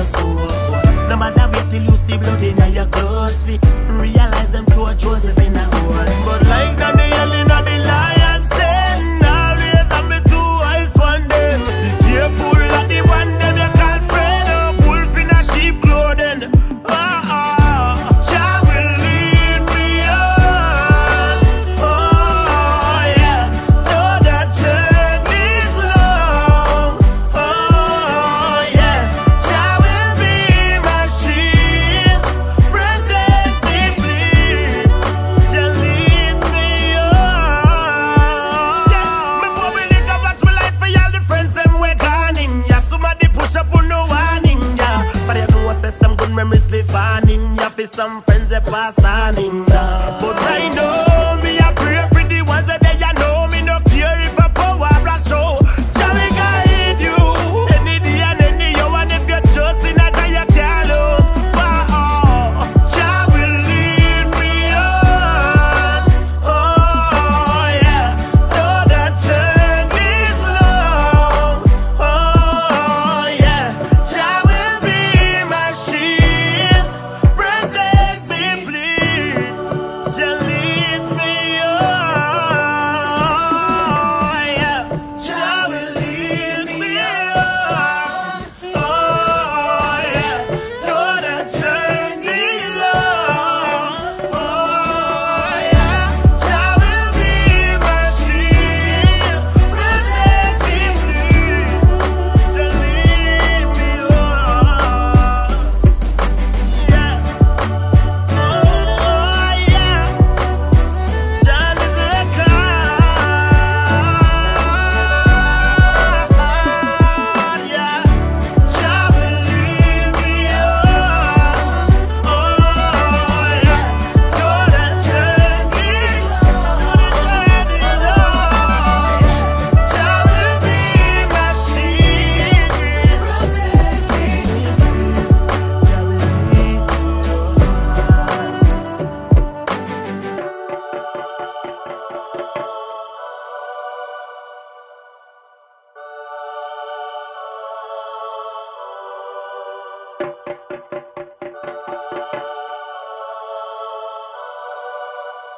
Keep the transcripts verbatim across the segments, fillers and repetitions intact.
your soul. No matter wait till you see blood in your clothes, fi realize them throw Joseph in a hole. But like Daniel in the lion's den, always have me two eyes one day. Be careful of the one them you call friend, a wolf in a sheep clothing. Ah ah, Jah will lead me on. Oh yeah, though the journey's long. Oh yeah, Jah will be my shield, protect me, please. Jah leads me on. Yeah, me boy we live a flash my life for all the friends them we gone in. Yeah, somebody push up on no warning. Yeah, but you know I say some good memories live on in. Yeah, for some friends they pass on in. Yeah, but I know me I pray for the ones that they I know me no fear if a power rush show. Jah will guide you any day and any hour, and if you trust in a Jah you can't lose. Wow, Jah will lead me on. Oh yeah, though the journey's long. Oh yeah, Jah will be my shield, protect me, please. Jah leads me on. Yeah, Jah will lead me on. Oh yeah, though the journey's long. Oh yeah, Jah will be my shield, protect me, please. Jah lead me on. Yeah. Oh yeah, Jah is a God. Yeah, Jah will lead me on. Oh yeah, though the journey's long, Jah will be my shield, protect me, please. Jah will lead me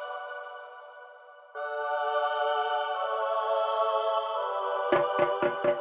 on.